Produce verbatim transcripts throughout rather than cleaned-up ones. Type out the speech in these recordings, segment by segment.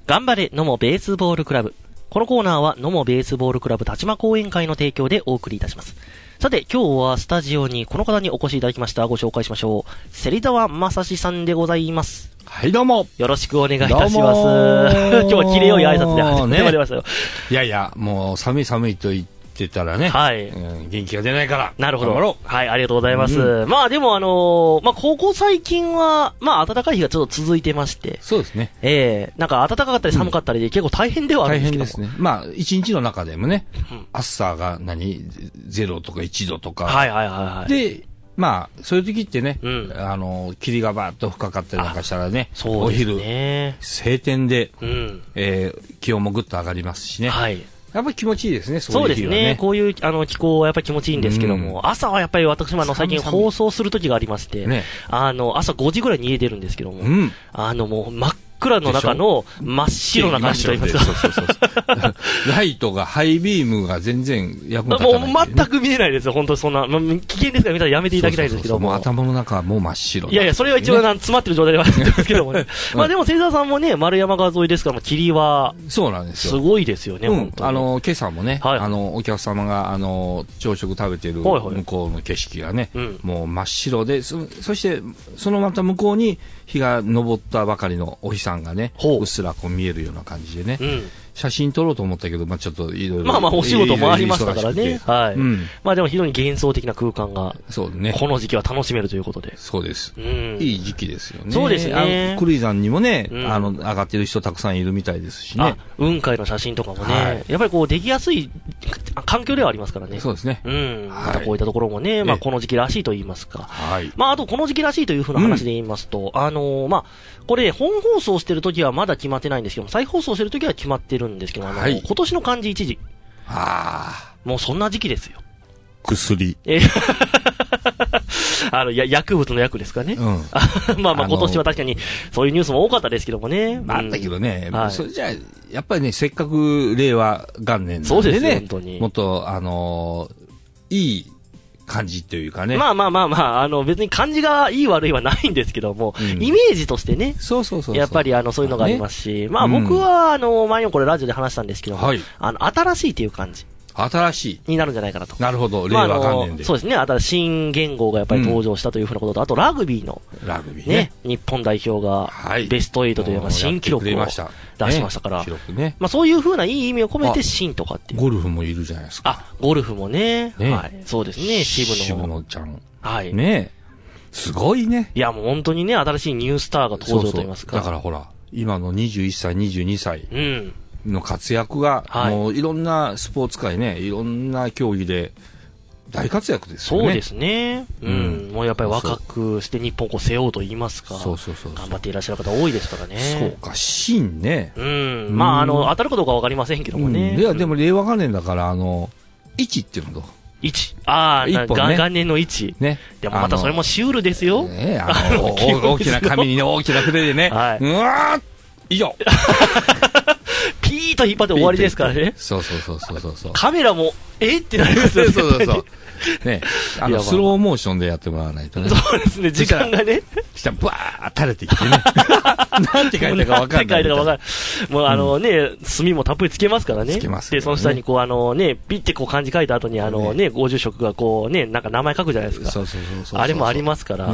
頑張れ野茂ベースボールクラブ。このコーナーは野茂ベースボールクラブ立間講演会の提供でお送りいたします。さて今日はスタジオにこの方にお越しいただきました。ご紹介しましょう。芹沢正史さんでございます。 はいどうもよろしくお願いいたします。今日はキレよい挨拶で始めましたよ、ね、 いやいやもう寒い寒いと言ってたらね、はい、うん、元気が出ないからなるほど、はい、ありがとうございます、うん、まあでもあのー、まあここ最近はまあ暖かい日がちょっと続いてまして、 そうですね、 ええー、なんか暖かかったり寒かったりで結構大変ではあるんですけども、 大変ですね。まあ一日の中でもね、うん、朝が何ゼロとかいちどとか、 はいはいはいはい、 でまあ、そういう時ってね、うん、あの、霧がバーッと深かったりなんかしたらね、 そうですね、お昼、晴天で、うん、えー、気温もぐっと上がりますしね。はい。やっぱり気持ちいいですね、そういう日はね。 そうですね。こういうあの気候はやっぱり気持ちいいんですけども、うん、朝はやっぱり私もあの最近放送する時がありまして、ね、あの、朝ごじぐらいに家出るんですけども、うん、あのもう真っ暗の中の真っ白な感じといいますか。そうそうそうライトが、ハイビームが全然役に立たない、ね。 もう全く見えないですよ、本当にそんな。まあ、危険ですから見たらやめていただきたいですけども。 そうそうそうそう、もう頭の中はもう真っ白、ね。 いやいや、それは一応なん詰まってる状態ではあるんですけどもね。うん、まあでも、芹沢さんもね、丸山川沿いですから、霧は。 そうなんですよ。 すごいですよね、 うん、 本当に。 あの、今朝もね、はい、あの、お客様が、あの、朝食食べてる向こうの景色がね、はいはい、もう真っ白で、そ、そして、そのまた向こうに日が昇ったばかりのお日さんがね、うっすらこう見えるような感じでね、うん、写真撮ろうと思ったけど、まあちょっといろいろ。 まあまあお仕事もありましたからね。はい、うん。まあでも非常に幻想的な空間が、そうね。この時期は楽しめるということで。 そうです。うん。いい時期ですよね。 そうですね。 クルイ山にもね、うん、あの、上がってる人たくさんいるみたいですしね。 雲海の写真とかもね、はい、やっぱりこうできやすい環境ではありますからね。 そうですね。 うん。またこういったところもね、まあこの時期らしいと言いますか。はい。まああとこの時期らしいというふうな話で言いますと、うん、あのー、まあ、これ本放送してる時はまだ決まってないんですけども、再放送してる時は決まってるんですけど、あの、はい、今年の漢字一字。ああ。もうそんな時期ですよ。 薬。 えあの、や、薬物の薬ですかね。うん。まあまあ今年は確かにそういうニュースも多かったですけどもね。 あったけどね、うん、はい、それじゃあ、やっぱりね、せっかく令和元年なんでね。そうですね、本当に。もっと、あのー、いい、漢字というかね。 まあまあまあまあ、あの別に漢字がいい悪いはないんですけども、うん、イメージとしてね。そうそうそうそう。やっぱりあのそういうのがありますし、ね、まあ僕はあの前にこれラジオで話したんですけども、はい、あの新しいっていう漢字。 新しいになるんじゃないかなと。 なるほど、令和元年で。 まあ、そうですね。新しい新元号がやっぱり登場したというふうなことと、うん、あとラグビーの、 ラグビーね、ね日本代表がベストエイトという、まあ、新記録を出しましたから、ね、記録ね、まあそういうふうないい意味を込めて新とかっていう。 ゴルフもいるじゃないですか。 あ、ゴルフもね。ね、はい。そうですね。渋野。 渋野ちゃん。 はい。 ね。すごいね。 いやもう本当にね、新しいニュースターが登場といいますか。 そうそう、だからほら、今のにじゅういっさい、にじゅうにさい。うん。の活躍が、はい、もういろんなスポーツ界ね、いろんな競技で大活躍ですよね。 そうですね。うん。うん、もうやっぱり若くして日本をこう背負うと言いますか。そうそうそうそう。頑張っていらっしゃる方多いですからね。 そうか、新ね。 うん。うん、まあ、あの、当たるかどうかわかりませんけどもね。 うん、いや、でも令和元年だから、あの、一っていうのどう一。ああ、ね、元年の一。ね。でもまたそれもシュールですよ。 ね、あの、大きな紙にね、大きな筆でね。はい。うわー以上ピーと引っ張って終わりですからね。 そうそうそうそうそう。 カメラも、えってなりますよね。そうそうそう。 ね、あの、スローモーションでやってもらわないとね。 そうですね、時間がね。 したら、ブワー垂れてきてね。なんて書いたかわかんない。なんて書いたかわかんない。もうあのね、墨もたっぷりつけますからね。つけます。で、その下にこうあのね、ピッてこう漢字書いた後にあのね、ご住職がこうね、なんか名前書くじゃないですか。そうそうそう。あれもありますから。うん。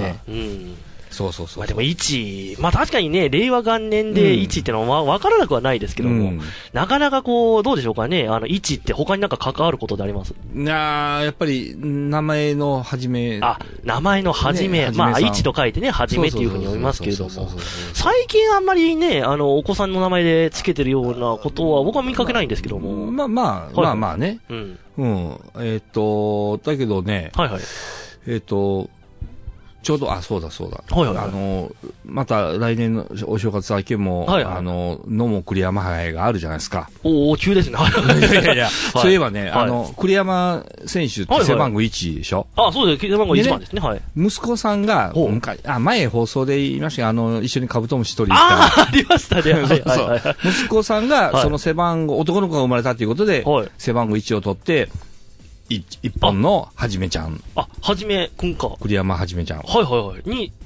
そうそうそう。まあでもいち、まあ確かにね、令和元年でいちってのはわからなくはないですけども、うん、なかなかこう、どうでしょうかね、あのいちって他になんか関わることであります？ なあ、やっぱり名前の始め。 あ、名前の始め。ね、まあいちと書いてね、始めっていうふうに読みますけれども、最近あんまりね、あの、お子さんの名前で付けてるようなことは僕は見かけないんですけども。 まあまあ、はい、まあまあね。うん。うん。えっと、だけどね、はいはい。えっと、ちょうど、あ、そうだそうだ。はいはいはい、あの、また来年のお正月明けも、はいはい、あの、野茂栗山杯があるじゃないですか。 おお、急ですね。 いやいやいや、はい、そういえばね、あの、栗山選手って背番号いちでしょ、はいはい、 あ、そうです。背番号いちばんですね。はい。 息子さんが、あ、前放送で言いましたが、あの、一緒にカブトムシ取りに行った。ああ、ありましたね。そうそう。 息子さんが、その背番号、男の子が生まれたということで、はい、背番号いちを取って、一本のはじめちゃん。 あ、はじめくんか。 栗山はじめちゃん。 はいはいはい。に、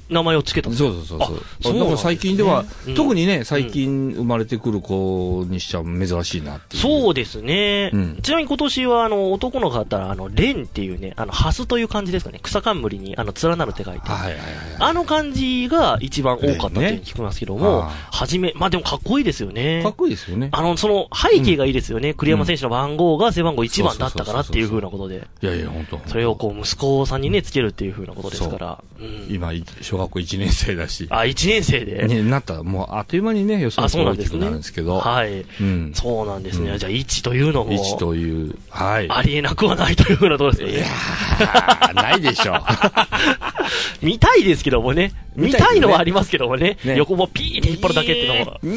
名前をつけたんですか？ そうそうそうそう。だから最近では、うん、特にね、最近生まれてくる子にしちゃ珍しいなっていう。 そうですね。うん、ちなみに今年は、あの、男の子だったら、あの、蓮っていうね、あの、ハスという漢字ですかね。草冠に、あの、連なるって書いて。はいはいはい。あの漢字が一番多かったっていうに聞きますけども、ね、はじめ、まあでもかっこいいですよね。 かっこいいですよね。 あの、その、背景がいいですよね。うん、栗山選手の番号が背番号いちばんだったからっていう風なことで。 いやいや、本当。 それをこう、息子さんにね、つけるっていう風なことですから。 うん、今、小学校いちねん生だし。 あ、いちねん生でね、なったら、もう、あっという間にね、予想が大きくなるんですけど。 はい。うん。そうなんですね。じゃあ、いちというのも。 いちという、はい。 ありえなくはないという風なところですね。 いやー、ないでしょう。 見たいですけどもね。見たいのはありますけどもね。横もピーって引っ張るだけっていうのも。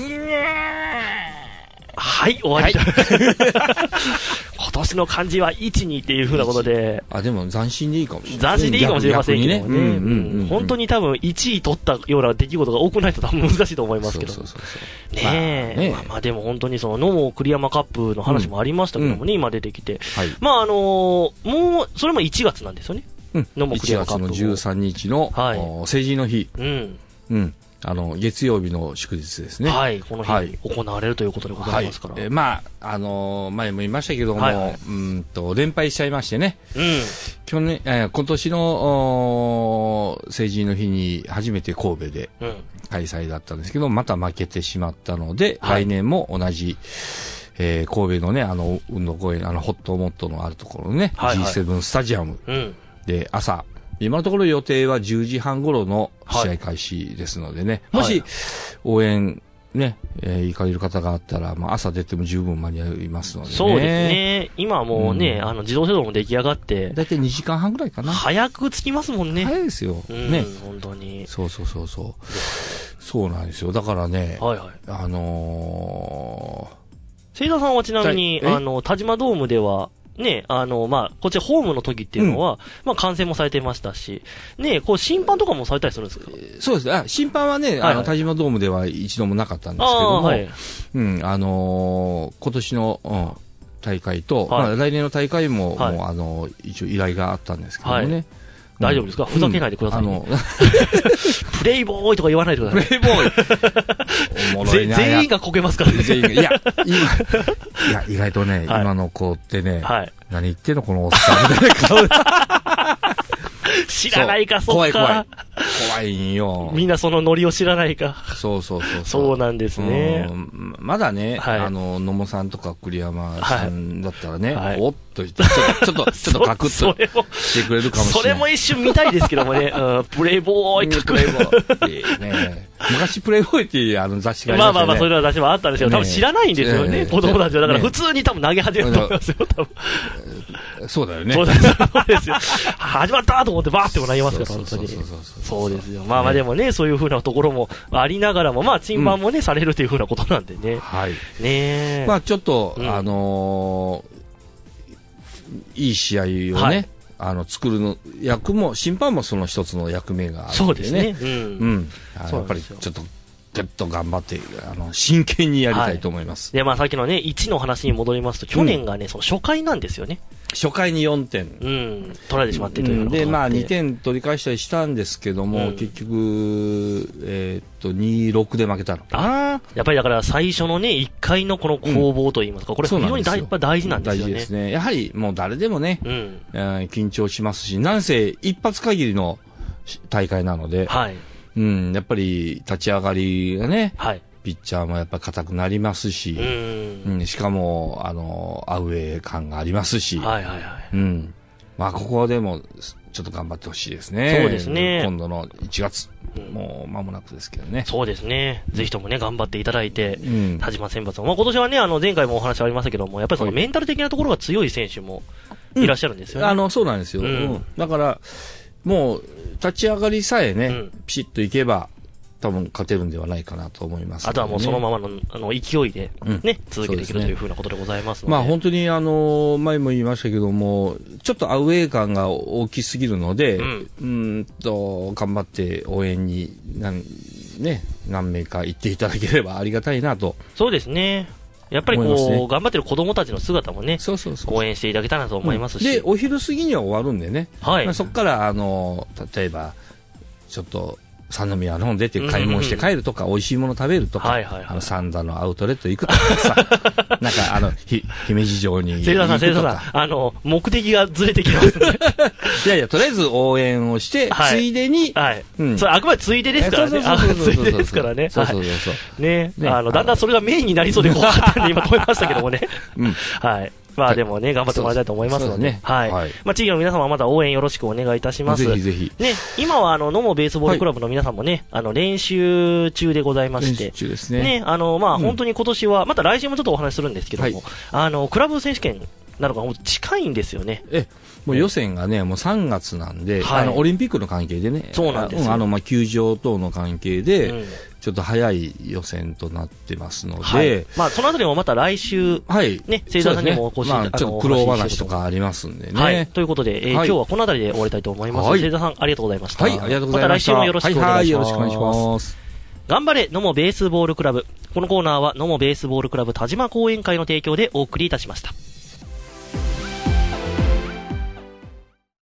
はい、終わり。はい、今年の漢字はいち、にっていう風なことで。 あ、でも斬新でいいかもしれない。 斬新でいいかもしれませんけどもね。うんうんうん、本当に多分いちい取ったような出来事が多くないと多分難しいと思いますけど。そうそうそうそう。ねえ。まあ、ねまあ、まあでも本当にその野茂栗山カップの話もありましたけどもね、うん、今出てきて。はい、まああのー、もう、それもいちがつなんですよね。 うん。野茂栗山カップ。いちがつのじゅうさんにちの、はい、成人の日。うん。うん。あの、月曜日の祝日ですね。 はい、この日に行われるということでございますから。はい、 えー、まあ、あのー、前も言いましたけども、はいはい、うんと、連敗しちゃいましてね。うん。去年、えー、今年の、成人の日に初めて神戸で開催だったんですけど、また負けてしまったので、はい、来年も同じ、えー、神戸のね、あの、運動公園、あの、ホットモットのあるところのね、はいはい、ジーセブン スタジアムで朝、今のところ予定はじゅうじはん頃の試合開始ですのでね、はい、もし応援ね、えー、行かれる方があったら、まあ、朝出ても十分間に合いますのでね。 そうですね。今はもうね、うん、あの自動車道も出来上がって、 だいたいにじかんはんぐらいかな。 早く着きますもんね。 早いですよ。 うん、 ね。 本当に。 そうそうそうそう。そうなんですよ。だからね、はいはい、あのー、聖田さんはちなみに、あの、田島ドームでは、ね、あの、まあ、こっちホームの時っていうのは、うん、まあ、観戦もされてましたし、ね、こう、審判とかもされたりするんですか？ えー、そうですね。あ、審判はね、はいはい、あの、田島ドームでは一度もなかったんですけども、はい、うん、あのー、今年の、うん、大会と、はい、まあ、来年の大会も、はい、もう、あの、一応依頼があったんですけどもね。はい、 大丈夫ですか？ふざけないでください、ね。うん、あのプレイボーイとか言わないでください。プレイボーイおもろいな。全員がこけますからね。全員が。いや、今、 いや、意外とね、はい、今の子ってね、はい、何言ってんのこのおっさんみたいな顔で。 知らないか、そっか。怖い怖い。 怖いんよ。 みんなそのノリを知らないか。 そうそうそうそう。 そうなんですね。 まだね、はい、あの、野茂さんとか栗山さんだったらね、はい、おっと、ちょっと、ちょっと、ちょっとカクッとしてくれるかもしれない。 それも一瞬見たいですけどもね、うん、プレイボーイカクッ。 ね昔プレイボーイっていうあの雑誌がありましたね。 まあまあまあ、そういう雑誌もあったんですけど、多分知らないんですよね、子供たちは。だから普通に多分投げ始めると思いますよ、多分。 そうだよね。 そうですよ。始まったと思ってバーっても投げますから、本当に。そうですよ。まあまあでもね、そういう風なところもありながらも、まあ、審判もね、されるという風なことなんでね。はい。ねまあちょっと、あの、いい試合をね、あの、作るの、役も、審判もその一つの役目があるんでね。そうですね。うん。うん。やっぱりちょっと、ぐっと頑張って、あの、真剣にやりたいと思います。 はい、で、まあさっきのね、いちの話に戻りますと、去年がね、うん、その初回なんですよね。 初回によんてん。 うん。取られてしまってという、 うん、で、まあにてん取り返したりしたんですけども、うん、結局、えー、っと、にたいろくで負けたのかな。 あやっぱりだから最初のね、いっかいのこの攻防といいますか、うん、これ非常に大大事なんですよね。大事ですね。 やはりもう誰でもね、うんえー、緊張しますし、なんせ一発限りの大会なので、はい。うん、やっぱり立ち上がりがね、はい、ピッチャーもやっぱ硬くなりますし、うん、うん、しかも、あの、アウェー感がありますし、はいはいはい。うん。まあ、ここはでも、ちょっと頑張ってほしいですね。 そうですね。 今度のいちがつ、うん、もう間もなくですけどね。 そうですね。ぜひともね、頑張っていただいて、うん、田島選抜も。まあ、今年はね、あの、前回もお話ありましたけども、やっぱりそのメンタル的なところが強い選手もいらっしゃるんですよね。 うん、あの、そうなんですよ。うん、だから、もう、立ち上がりさえね、うん、ピシッといけば、多分勝てるんではないかなと思います、ね。 あとはもうそのままの、あの、勢いで、ね、うん、続けていけるというふうなことでございますので。 まあ本当にあの、前も言いましたけども、ちょっとアウェー感が大きすぎるので、うん、うんと、頑張って応援に、なん、ね、何名か行っていただければありがたいなと。 そうですね。やっぱりこう、ね、頑張ってる子供たちの姿もね、そうそうそう応援していただけたらと思いますし、 うん。で、お昼過ぎには終わるんでね。はい。まあ、そこから、あの、例えば、ちょっと、 三宮の方出て買い物して帰るとか、美味しいもの食べるとか、あの、三田のアウトレット行くとかさ、なんかあの、ひ、姫路城に行くとか。 聖田さん、聖田さん、あの、目的がずれてきますね。 いやいや、とりあえず応援をして、はい、ついでに、 はい。うん。それあくまでついでですからね。あくまでついでですからね。 そうそうそうそう。 ね。あの、だんだんそれがメインになりそうで怖かったんで、今止めましたけどもね。うん。はい。まあでもね、頑張ってもらいたいと思いますので、ね、はい。はい、まあ地域の皆様また応援よろしくお願いいたします。 ぜひぜひ。 ね、今はあの、野茂ベースボールクラブの皆さんもね、はい、あの、練習中でございまして、 練習中ですね。 ね、あの、まあ、うん、本当に今年は、また来週もちょっとお話しするんですけども、はい、あの、クラブ選手権なのがもう近いんですよね。 え、もう予選がね、もうさんがつなんで、はい、あの、オリンピックの関係でね、 そうなんですよ。 あの、まあ、球場等の関係で、うん、ちょっと早い予選となってますので、はい、 まあ、そのあたりもまた来週、はい、ね、聖田さんにもお越しいただいて、 まあ、ちょっと苦労話とかありますんでね。 はい。ということで、えーはい、今日はこのあたりで終わりたいと思います。聖、はい、田さん、ありがとうございました。 はい、ありがとうございました。 また来週もよろしくお願いします。はい、はい、 よろしくお願いします。 頑張れ、野茂ベースボールクラブ。このコーナーは、野茂ベースボールクラブ田島講演会の提供でお送りいたしました。